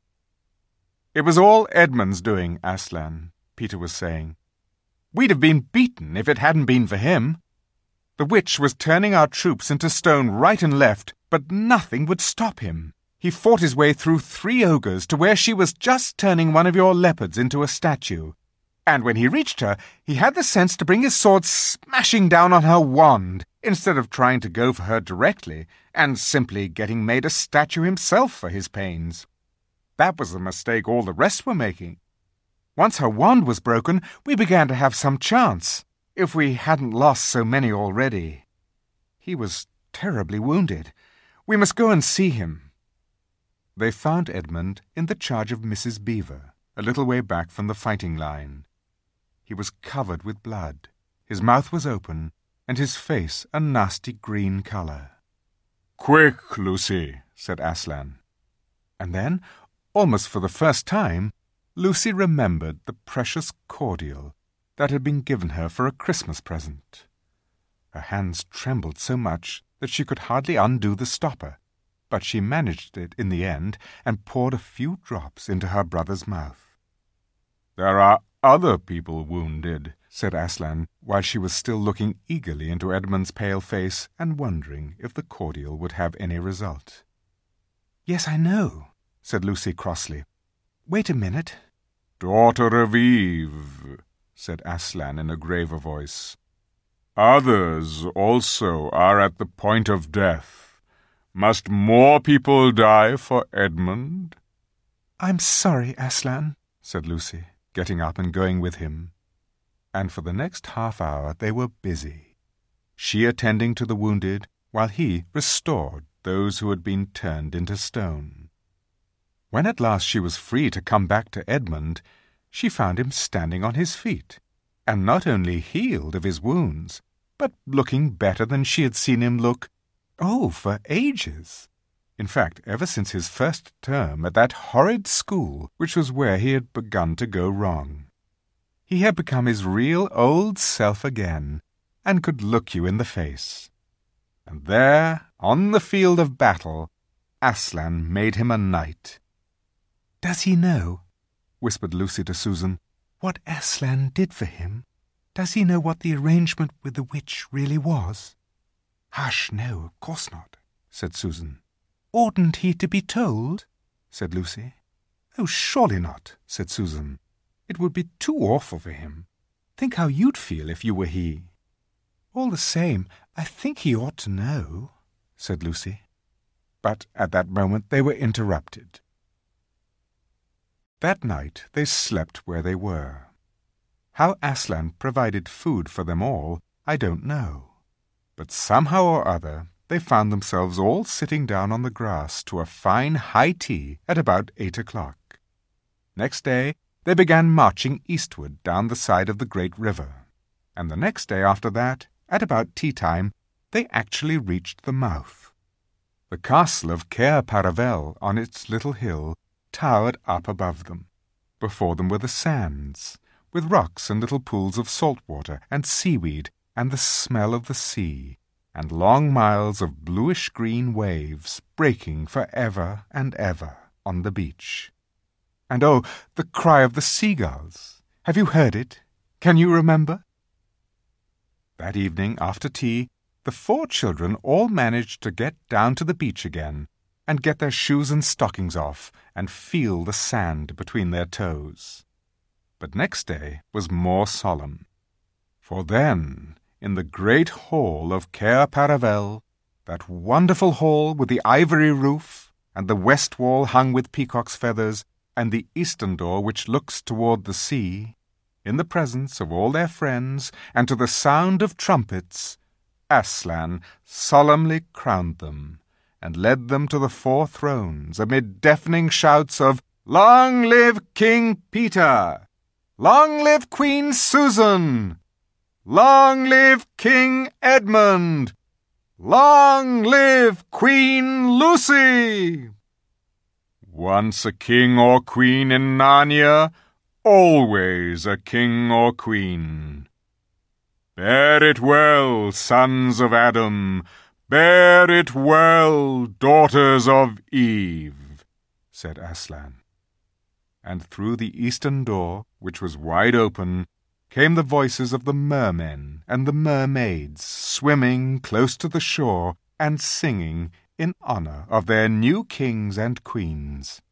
A: "It was all Edmund's doing, Aslan," Peter was saying. "We'd have been beaten if it hadn't been for him. The witch was turning our troops into stone right and left, but nothing would stop him. He fought his way through 3 ogres to where she was just turning one of your leopards into a statue. And when he reached her, he had the sense to bring his sword smashing down on her wand, instead of trying to go for her directly, and simply getting made a statue himself for his pains. That was the mistake all the rest were making. Once her wand was broken, we began to have some chance, if we hadn't lost so many already. He was terribly wounded. We must go and see him." They found Edmund in the charge of Mrs. Beaver, a little way back from the fighting line. He was covered with blood, his mouth was open, and his face a nasty green colour. "Quick, Lucy," said Aslan. And then, almost for the first time, Lucy remembered the precious cordial that had been given her for a Christmas present. Her hands trembled so much that she could hardly undo the stopper, but she managed it in the end and poured a few drops into her brother's mouth. "There are other people wounded," said Aslan, while she was still looking eagerly into Edmund's pale face and wondering if the cordial would have any result. "Yes, I know," said Lucy crossly. "Wait a minute." "Daughter of Eve," said Aslan in a graver voice, "others also are at the point of death. Must more people die for Edmund?"
B: I'm sorry, Aslan, said Lucy, getting up and going with him. And for the next half-hour they were busy, she attending to the wounded, while he restored those who had been turned into stone. When at last she was free to come back to Edmund, she found him standing on his feet, and not only healed of his wounds, but looking better than she had seen him look, for ages. In fact, ever since his first term at that horrid school, which was where he had begun to go wrong. He had become his real old self again, and could look you in the face. And there, on the field of battle, Aslan made him a knight. Does he know, whispered Lucy to Susan, what Aslan did for him? Does he know what the arrangement with the witch really was?
A: Hush, no, of course not, said Susan.
B: Oughtn't he to be told? Said Lucy.
A: Oh, surely not, said Susan. It would be too awful for him. Think how you'd feel if you were he.
B: All the same, I think he ought to know, said Lucy.
A: But at that moment they were interrupted. That night they slept where they were. How Aslan provided food for them all, I don't know. But somehow or other they found themselves all sitting down on the grass to a fine high tea at about 8 o'clock. Next day they began marching eastward down the side of the great river, and the next day after that, at about tea-time, they actually reached the mouth. The castle of Cair Paravel on its little hill towered up above them. Before them were the sands, with rocks and little pools of salt water and seaweed and the smell of the sea, and long miles of bluish-green waves breaking for ever and ever on the beach. And oh, the cry of the seagulls! Have you heard it? Can you remember? That evening, after tea, the 4 children all managed to get down to the beach again, and get their shoes and stockings off, and feel the sand between their toes. But next day was more solemn. For then, in the great hall of Cair Paravel, that wonderful hall with the ivory roof, and the west wall hung with peacock's feathers, and the eastern door which looks toward the sea, in the presence of all their friends, and to the sound of trumpets, Aslan solemnly crowned them, and led them to the 4 thrones, amid deafening shouts of, "Long live King Peter! Long live Queen Susan! Long live King Edmund! Long live Queen Lucy! Once a king or queen in Narnia, always a king or queen. Bear it well, sons of Adam, bear it well, daughters of Eve, said Aslan. And through the eastern door, which was wide open, came the voices of the mermen and the mermaids, swimming close to the shore and singing in honor of their new kings and queens.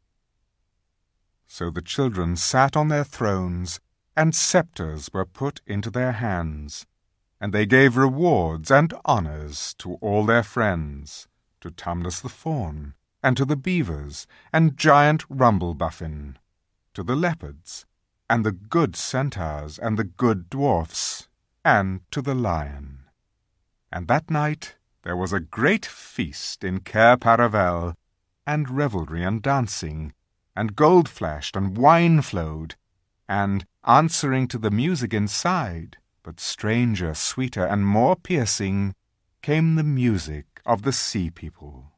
A: So the children sat on their thrones, and sceptres were put into their hands, and they gave rewards and honors to all their friends, to Tumnus the fawn, and to the beavers, and giant Rumblebuffin, to the leopards, and the good centaurs, and the good dwarfs, and to the lion. And that night there was a great feast in Cair Paravel, and revelry and dancing, and gold flashed and wine flowed, and, answering to the music inside, but stranger, sweeter, and more piercing, came the music of the sea people.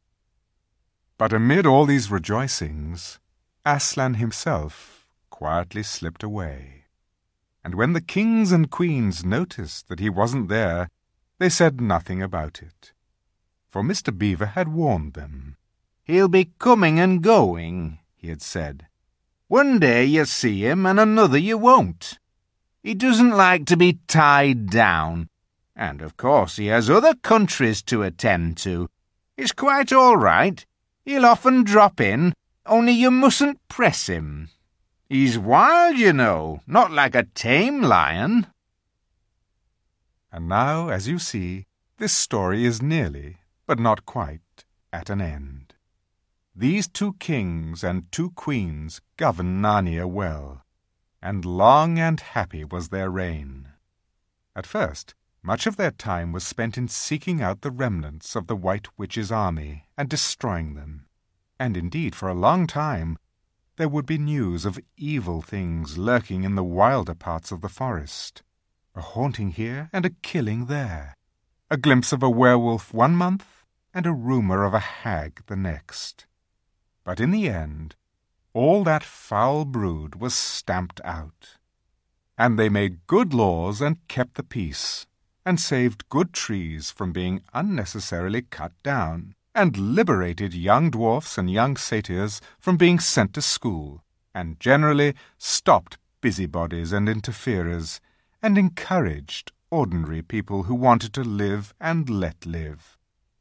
A: But amid all these rejoicings, Aslan himself quietly slipped away. And when the kings and queens noticed that he wasn't there, they said nothing about it. For Mr. Beaver had warned them.
C: "He'll be coming and going," he had said. "One day you see him and another you won't. He doesn't like to be tied down. And of course he has other countries to attend to. It's quite all right. He'll often drop in, only you mustn't press him. He's wild, you know, not like a tame lion."
A: And now, as you see, this story is nearly, but not quite, at an end. these 2 kings and 2 queens governed Narnia well, and long and happy was their reign. At first, much of their time was spent in seeking out the remnants of the White Witch's army and destroying them. And indeed, for a long time, there would be news of evil things lurking in the wilder parts of the forest, a haunting here and a killing there, a glimpse of a werewolf one month and a rumour of a hag the next. But in the end, all that foul brood was stamped out, and they made good laws and kept the peace, and saved good trees from being unnecessarily cut down, and liberated young dwarfs and young satyrs from being sent to school, and generally stopped busybodies and interferers, and encouraged ordinary people who wanted to live and let live.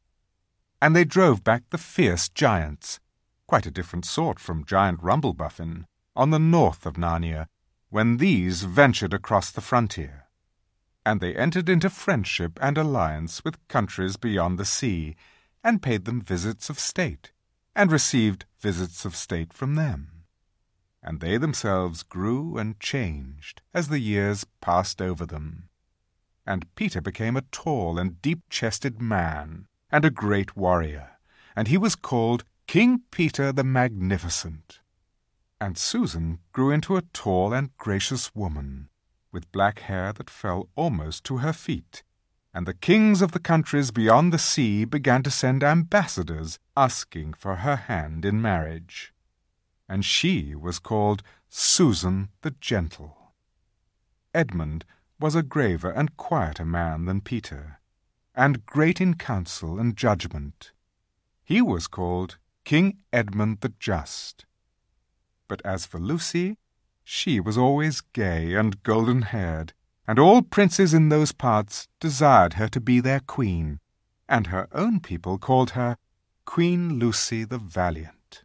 A: And they drove back the fierce giants, quite a different sort from Giant Rumblebuffin, on the north of Narnia, when these ventured across the frontier. And they entered into friendship and alliance with countries beyond the sea, and paid them visits of state, and received visits of state from them. And they themselves grew and changed as the years passed over them. And Peter became a tall and deep-chested man, and a great warrior, and he was called King Peter the Magnificent. And Susan grew into a tall and gracious woman, with black hair that fell almost to her feet, and the kings of the countries beyond the sea began to send ambassadors asking for her hand in marriage. And she was called Susan the Gentle. Edmund was a graver and quieter man than Peter, and great in counsel and judgment. He was called King Edmund the Just. But as for Lucy, she was always gay and golden-haired, and all princes in those parts desired her to be their queen, and her own people called her Queen Lucy the Valiant.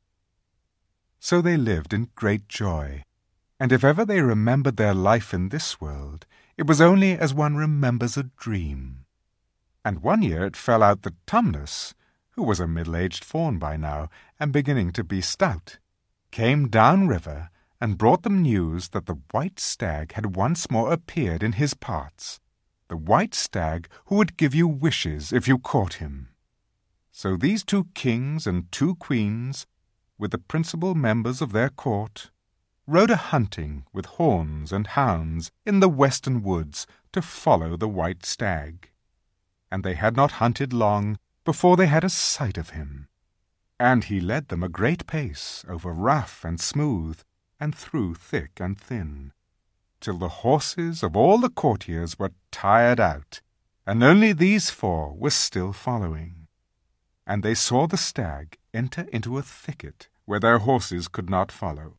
A: So they lived in great joy, and if ever they remembered their life in this world, it was only as one remembers a dream. And one year it fell out that Tumnus, who was a middle-aged faun by now, and beginning to be stout, came down river and brought them news that the white stag had once more appeared in his parts, the white stag who would give you wishes if you caught him. So these 2 kings and 2 queens, with the principal members of their court, rode a-hunting with horns and hounds in the western woods to follow the white stag. And they had not hunted long before they had a sight of him. And he led them a great pace over rough and smooth, and through thick and thin, till the horses of all the courtiers were tired out, and only these 4 were still following. And they saw the stag enter into a thicket where their horses could not follow.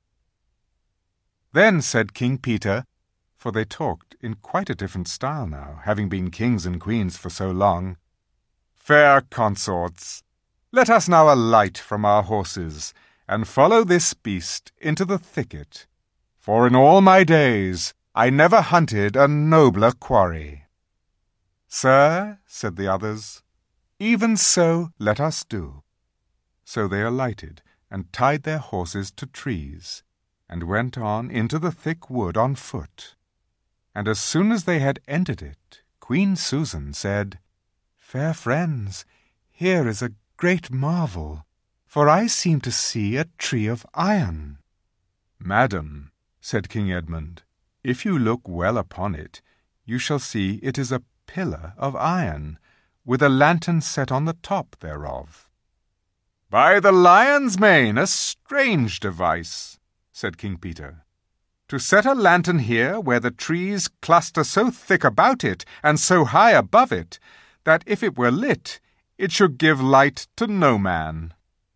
A: Then said King Peter, for they talked in quite a different style now, having been kings and queens for so long, "Fair consorts, let us now alight from our horses, and follow this beast into the thicket, for in all my days I never hunted a nobler quarry." "Sir," said the others, "even so let us do." So they alighted, and tied their horses to trees, and went on into the thick wood on foot. And as soon as they had entered it, Queen Susan said, "Fair friends, here is a great marvel, for I seem to see a tree of iron." "Madam," said King Edmund, "if you look well upon it, you shall see it is a pillar of iron, with a lantern set on the top thereof." "By the lion's mane, a strange device," said King Peter. "To set a lantern here where the trees cluster so thick about it and so high above it, that if it were lit, it should give light to no man."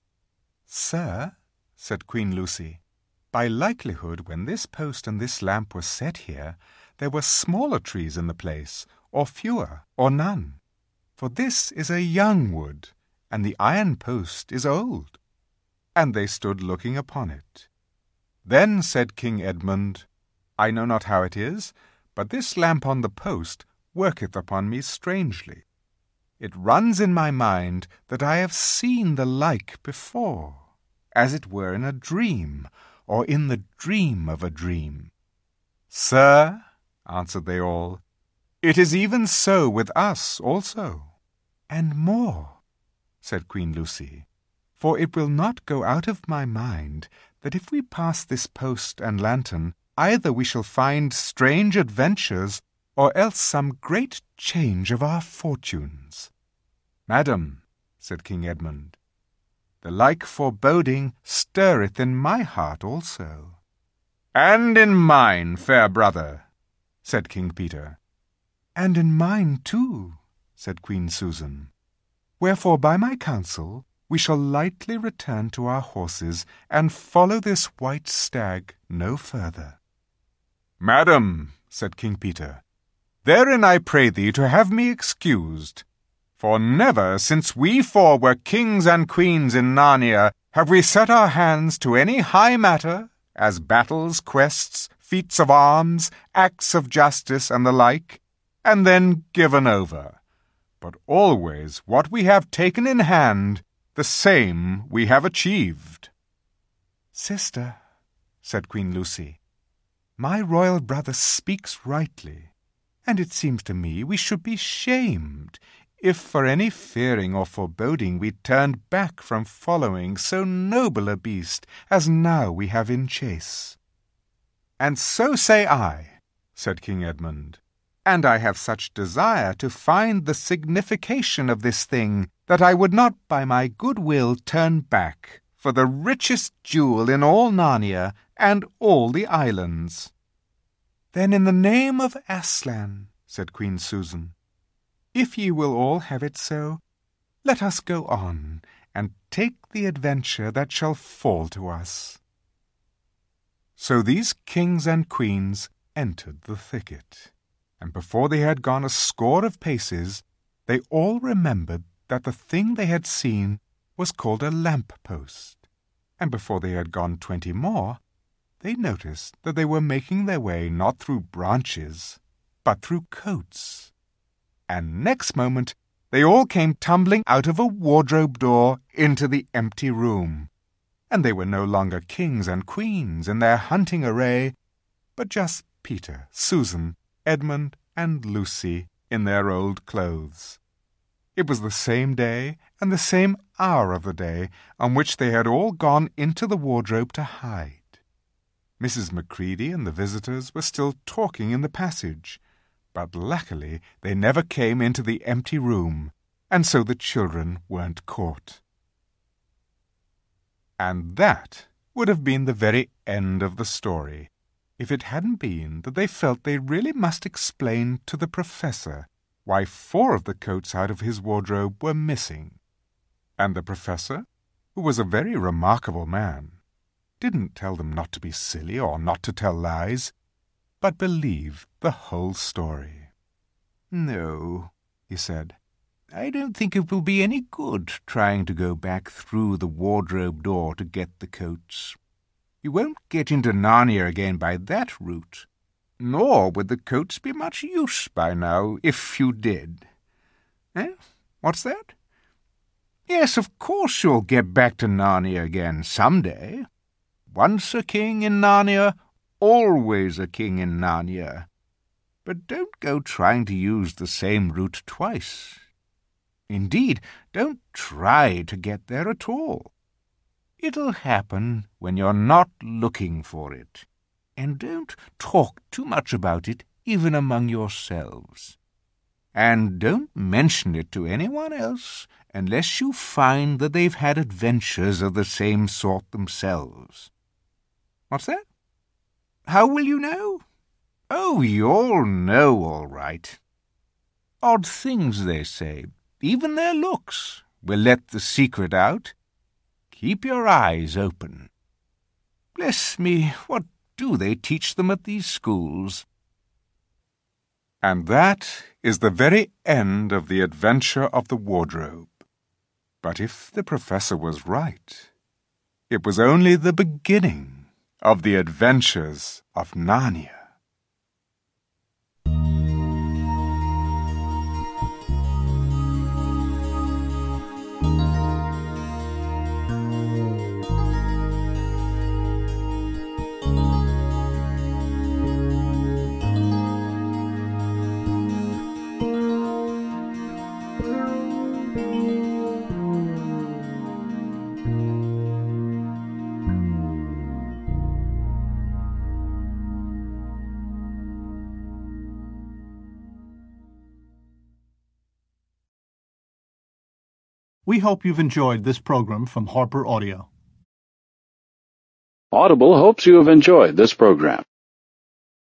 A: "Sir," said Queen Lucy, "by likelihood when this post and this lamp were set here, there were smaller trees in the place, or fewer, or none. For this is a young wood, and the iron post is old." And they stood looking upon it. Then said King Edmund, "I know not how it is, but this lamp on the post worketh upon me strangely. It runs in my mind that I have seen the like before, as it were in a dream, or in the dream of a dream. Sir, answered they all, it is even so with us also. And more, said Queen Lucy, for it will not go out of my mind that if we pass this post and lantern, either we shall find strange adventures, or else some great change of our fortunes. Madam, said King Edmund, the like foreboding stirreth in my heart also. And in mine, fair brother, said King Peter. And in mine too, said Queen Susan. Wherefore by my counsel we shall lightly return to our horses, and follow this white stag no further. Madam, said King Peter, therein I pray thee to have me excused, for never since we four were kings and queens in Narnia have we set our hands to any high matter, as battles, quests, feats of arms, acts of justice, and the like, and then given over. But always what we have taken in hand, the same we have achieved. Sister, said Queen Lucy, my royal brother speaks rightly, and it seems to me we should be shamed if for any fearing or foreboding we turned back from following so noble a beast as now we have in chase. And so say I, said King Edmund, and I have such desire to find the signification of this thing that I would not by my good will turn back for the richest jewel in all Narnia and all the islands. Then in the name of Aslan, said Queen Susan, if ye will all have it so, let us go on, and take the adventure that shall fall to us. So these kings and queens entered the thicket, and before they had gone a score of paces, they all remembered that the thing they had seen was called a lamp-post, and before they had gone 20 more, they noticed that they were making their way not through branches, but through coats. And next moment they all came tumbling out of a wardrobe door into the empty room, and they were no longer kings and queens in their hunting array, but just Peter, Susan, Edmund, and Lucy in their old clothes. It was the same day and the same hour of the day on which they had all gone into the wardrobe to hide. Mrs. Macready and the visitors were still talking in the passage, but luckily they never came into the empty room, and so the children weren't caught. And that would have been the very end of the story, if it hadn't been that they felt they really must explain to the Professor why 4 of the coats out of his wardrobe were missing. And the Professor, who was a very remarkable man, didn't tell them not to be silly or not to tell lies, but believed the whole story. No, he said, I don't think it will be any good trying to go back through the wardrobe door to get the coats. You won't get into Narnia again by that route, nor would the coats be much use by now if you did. Eh? What's that? Yes, of course you'll get back to Narnia again some day. Once a king in Narnia, always a king in Narnia. But don't go trying to use the same route twice. Indeed, don't try to get there at all. It'll happen when you're not looking for it. And don't talk too much about it, even among yourselves. And don't mention it to anyone else unless you find that they've had adventures of the same sort themselves. What's that? How will you know? Oh, you'll know all right. Odd things, they say. Even their looks will let the secret out. Keep your eyes open. Bless me, what do they teach them at these schools? And that is the very end of the adventure of the wardrobe. But if the Professor was right, it was only the beginning of the adventures of Narnia.
D: We hope you've enjoyed this program from Harper Audio.
E: Audible hopes you have enjoyed this program.